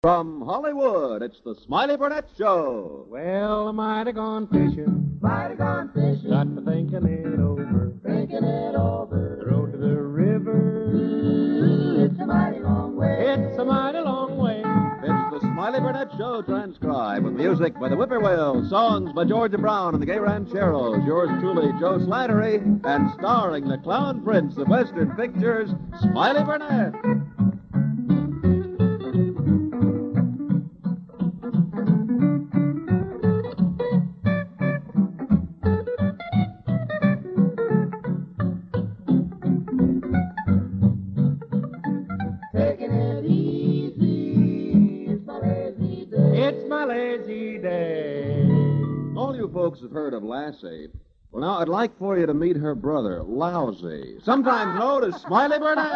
From Hollywood, it's the Smiley Burnett Show. Well, I might have gone fishing. Mighty gone fishing. Got to thinking it over. Thinking it over. The road to the river. It's a mighty long way. It's a mighty long way. It's the Smiley Burnett Show transcribed with music by the Whippoorwills, songs by Georgia Brown and the Gay Rancheros, yours truly, Joe Slattery, and starring the Clown Prince of Western Pictures, Smiley Burnett. Taking it easy. It's my lazy day. It's my lazy day. All you folks have heard of Lassie. Well, now, I'd like for you to meet her brother, Lousy, sometimes known as Smiley Burnett.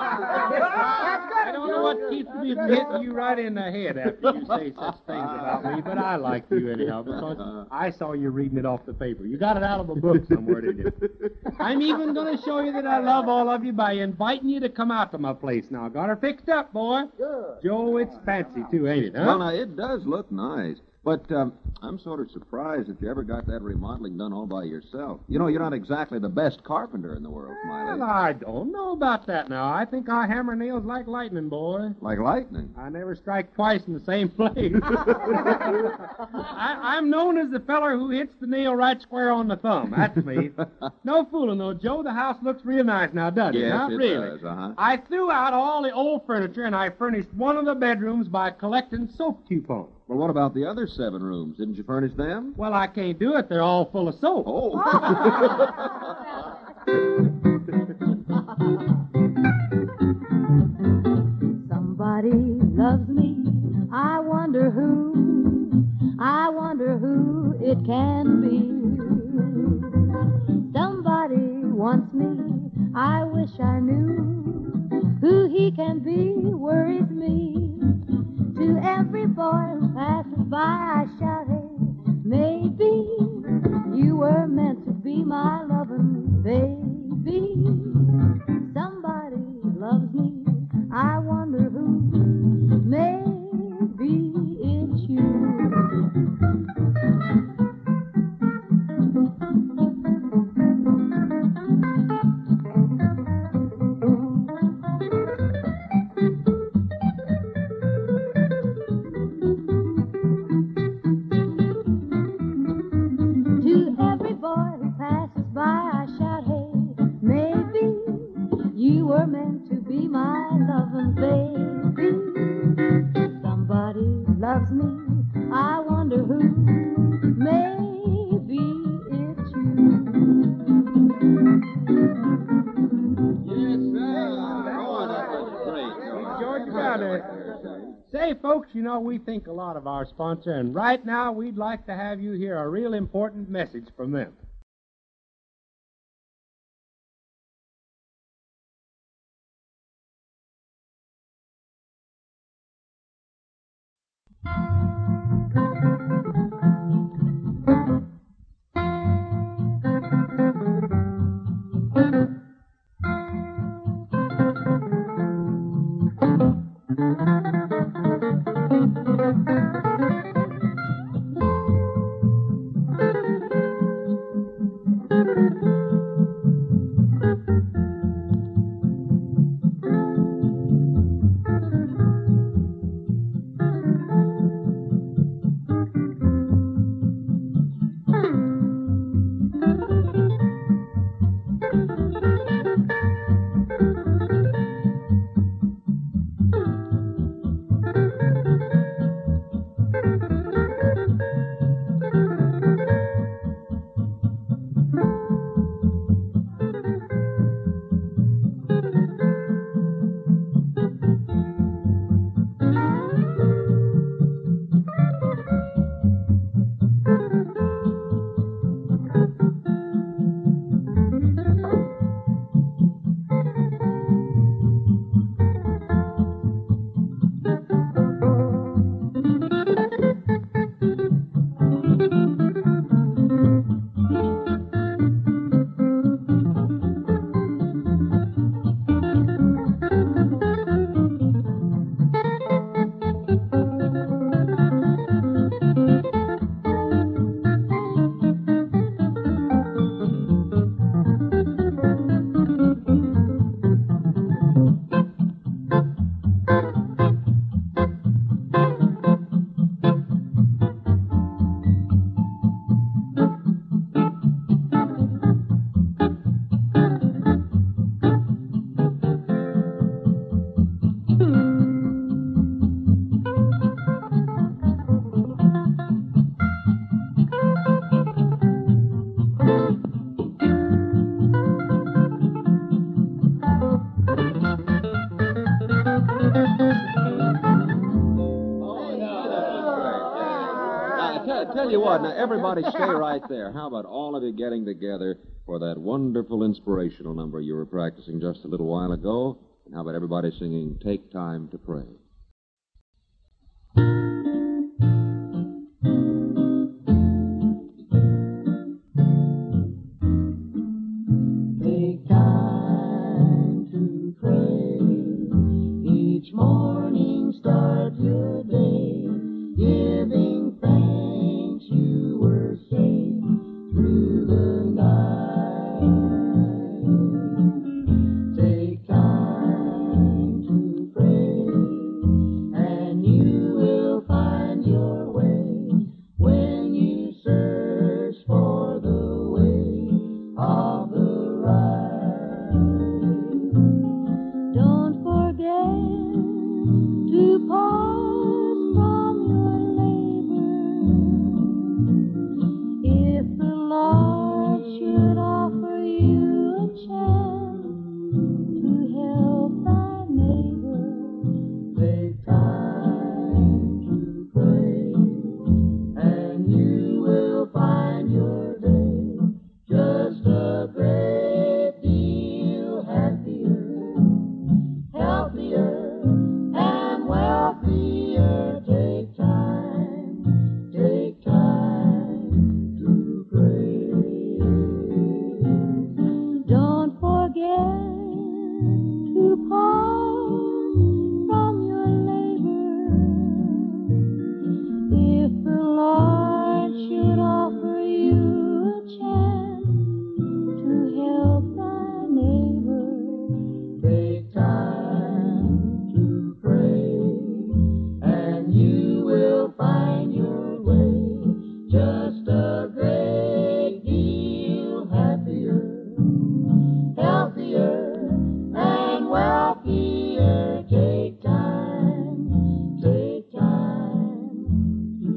I don't know what keeps me from hitting you right in the head after you say such things about me, but I like you anyhow because I saw you reading it off the paper. You got it out of a book somewhere, didn't you? I'm even going to show you that I love all of you by inviting you to come out to my place now. Got her fixed up, boy. Good. Joe, it's fancy, too, ain't it, huh? Well, now, it does look nice. But I'm sort of surprised that you ever got that remodeling done all by yourself. You know, you're not exactly the best carpenter in the world, Smiley. Well, I don't know about that now. I think I hammer nails like lightning, boy. Like lightning. I never strike twice in the same place. I'm known as the feller who hits the nail right square on the thumb. That's me. No fooling, though, Joe. The house looks real nice now, doesn't it? Yes, Not it really. does, uh-huh. I threw out all the old furniture, and I furnished one of the bedrooms by collecting soap coupons. Well, what about the other 7 rooms? Didn't you furnish them? Well, I can't do it. They're all full of soap. Oh. Somebody loves me. I wonder who. I wonder who it can be. Somebody wants me. I wish I knew who he can be. Worries me. To every boy who passes by, I shout, hey, maybe you were meant to be my loving baby. Somebody loves me. I wonder who. Maybe it's you. To every boy who passes by, I shout, hey, maybe you were meant to be my loving baby. Somebody loves me. I wonder who. Maybe it's you. Yes, sir. Oh, that was great, George Crowder. Say, folks, you know, we think a lot of our sponsor, and right now we'd like to have you hear a real important message from them. Tell you what, now everybody stay right there. How about all of you getting together for that wonderful inspirational number you were practicing just a little while ago? And how about everybody singing Take Time to Pray? Take time to pray. Each morning start your day, giving thanks you were saved through the night. Take time to pray, and you will find your way when you search for the way of the right. Don't forget to pause from your labor. If the Lord should offer you a chance to help thy neighbor, Take time to pray, and you will find your day just a great deal happier, healthier, and wealthier. Take time to pray. don't forget to pause from your labor. If the Lord should offer you a chance to help thy neighbor, Take time to pray, and you will find your way just a great deal happier, healthier, and wealthier. Take time to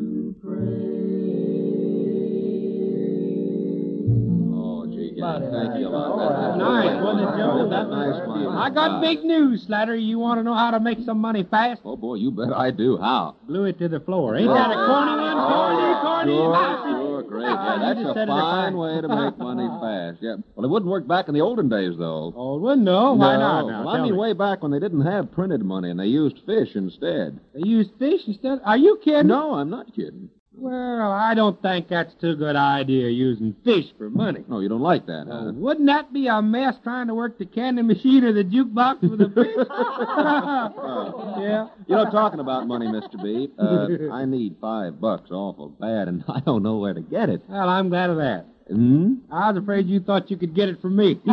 pray. Oh, gee, thank you a lot. Nice, wasn't it, Joe? That nice, Mike. I got big news, Slatter. You want to know how to make some money fast? Oh, boy, you bet I do. How? Blew it to the floor. Ain't that a corny one? Corny. Sure, great. Yeah, You that's just a said it fine fine. way to make money fast. Yeah. Well, it wouldn't work back in the olden days, though. Oh, it wouldn't know. Why not? Now, Well, I tell mean, me. way back when they didn't have printed money and they used fish instead. They use fish instead? Are you kidding? No, I'm not kidding. Well, I don't think that's too good idea, using fish for money. No, you don't like that, huh? Wouldn't that be a mess trying to work the candy machine or the jukebox with a fish? Yeah. You know, talking about money, Mr. B, I need $5 awful bad, and I don't know where to get it. Well, I'm glad of that. Hmm? I was afraid you thought you could get it from me.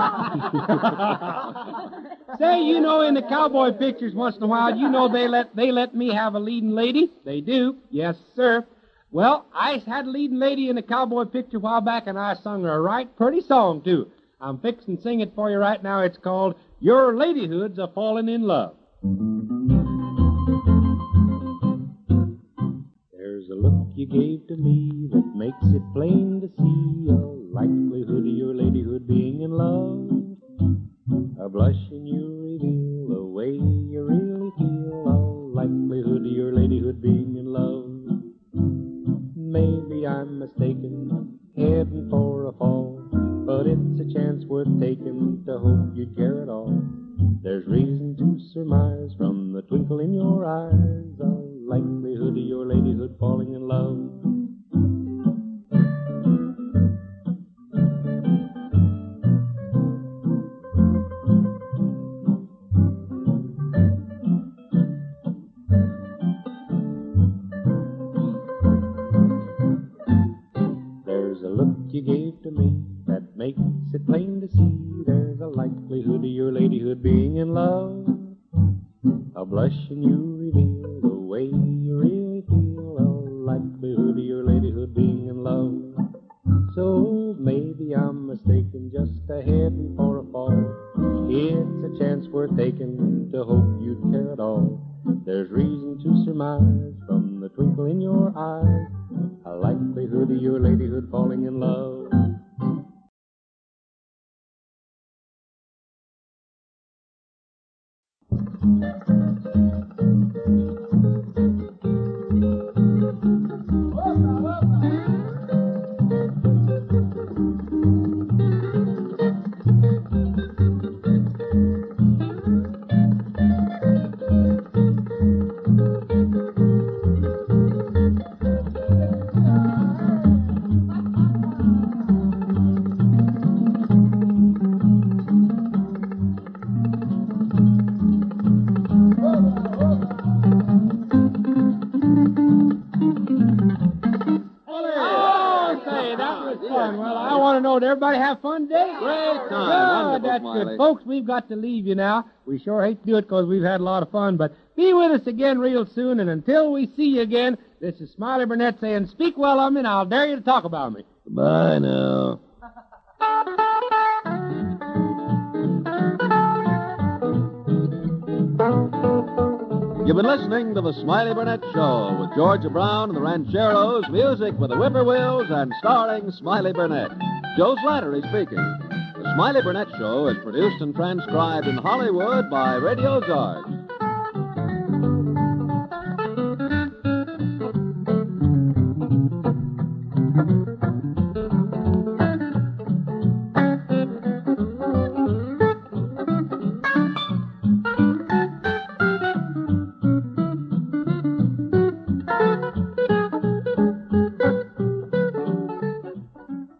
Well, Say, you know, in the cowboy pictures once in a while, you know they let me have a leading lady. They do. Yes, sir. Well, I had a leading lady in a cowboy picture a while back, and I sung her a right pretty song, too. I'm fixing to sing it for you right now. It's called Your Ladyhood's a Falling in Love. There's a look you gave to me that makes it plain to see a likelihood of your ladyhood being in love. A blush in you reveal the way you really feel, a likelihood of your ladyhood being in love. Maybe I'm mistaken, heading for a fall, but it's a chance worth taking to hope you'd care at all. There's reason to surmise from the twinkle in your eyes, a likelihood of your ladyhood falling in love. There's a look you gave to me that makes it plain to see there's a likelihood of your ladyhood being in love. A blush in you reveal the way you really feel, a likelihood of your ladyhood being in love. So maybe I'm mistaken, just a heading for a fall. It's a chance worth taking to hope you'd care at all. There's reason to surmise from the twinkle in your eyes, a likelihood of your ladyhood falling in love. did everybody have fun today? Great time. Good, Wonderful, that's Smiley. good. Folks, we've got to leave you now. We sure hate to do it because we've had a lot of fun, but be with us again real soon, and until we see you again, this is Smiley Burnett saying, speak well of me, and I'll dare you to talk about me. Bye now. You've been listening to the Smiley Burnett Show with Georgia Brown and the Rancheros, music with the Whippoorwills, and starring Smiley Burnett. Joe Slattery speaking. The Smiley Burnett Show is produced and transcribed in Hollywood by Radio George.